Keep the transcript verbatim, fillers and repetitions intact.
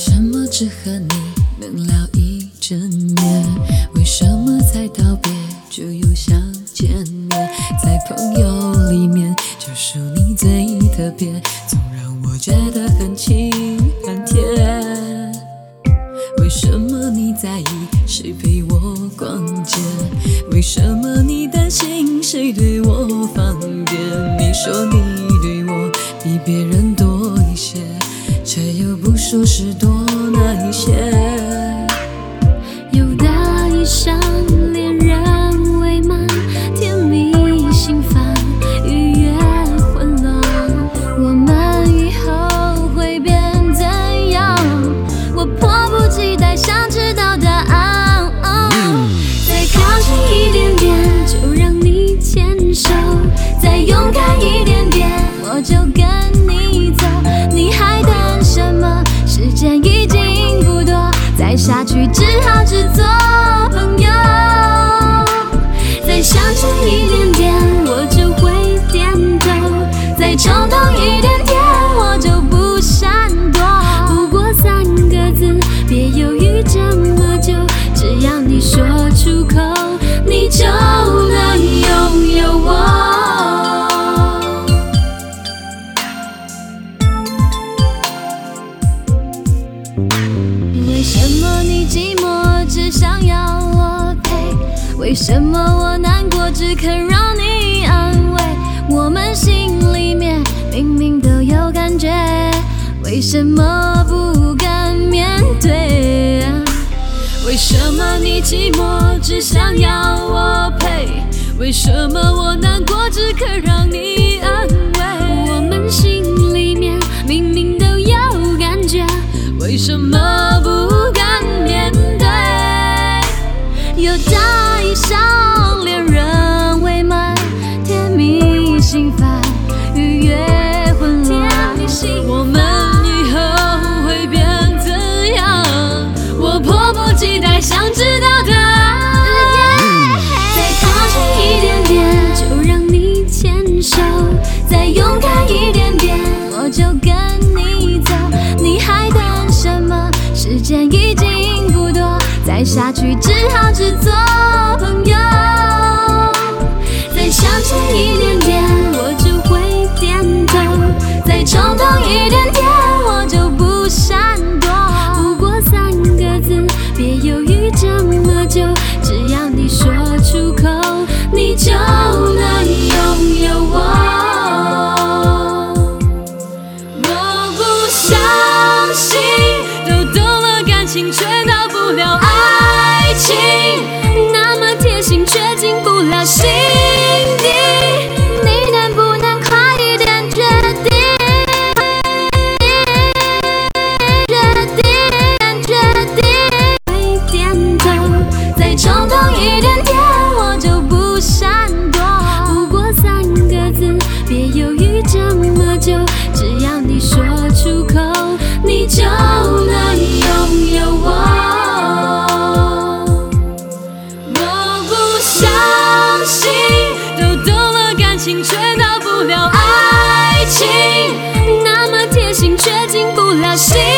什么只和你能聊一整夜？为什么才道别就又想见面？在朋友里面就属你最特别，总让我觉得很亲很甜。为什么你在意谁陪我逛街？为什么你担心谁对我方便？你说你对我比别人多一些，却又不说是多哪一些。 有大一上恋人未满，甜蜜心烦，愉悦混乱。我们以后会变怎样？我迫不及待想知道答案。哦、再靠近一点点，就让你牵手；再勇敢一点点，我就跟你走。你还等什么？时间已经不多，再下去只好只做朋友。再相信一点点，我就会点头；再冲动一点点，我就不闪躲。不过三个字，别犹豫这么久，只要你说出口，你就能拥有我。为什么你寂寞只想要我陪？为什么我难过只肯让你安慰？我们心里面明明都有感觉，为什么不敢面对？为什么你寂寞只想要我陪？为什么我难过只肯让你安慰？我们心里面明明都有感觉，为什么不敢面对？有大一上恋人未满，甜蜜心烦，愉悦混乱。我们以后会变怎样？我迫不及待想知道答案。再靠近一点点，就让你牵手；再勇敢一点点，我就跟你走。你还等什么？时间已经不多，再下去只好只做朋友。再相信一点点，我就会点头；再冲动一点点，我就不闪躲。不过三个字，别犹豫这么久，只要你说出口，你就能拥有我。我不相信都懂了感情却到不了爱情，那么贴心却进不了心底。你能不能快一点决定？决定，决定。会点头，再冲动一点点，我就不闪躲。不过三个字，别犹豫这么久，只要你说出口，你就能拥有我。我不相信都懂了感情却到不了爱情，那么贴心却进不了心。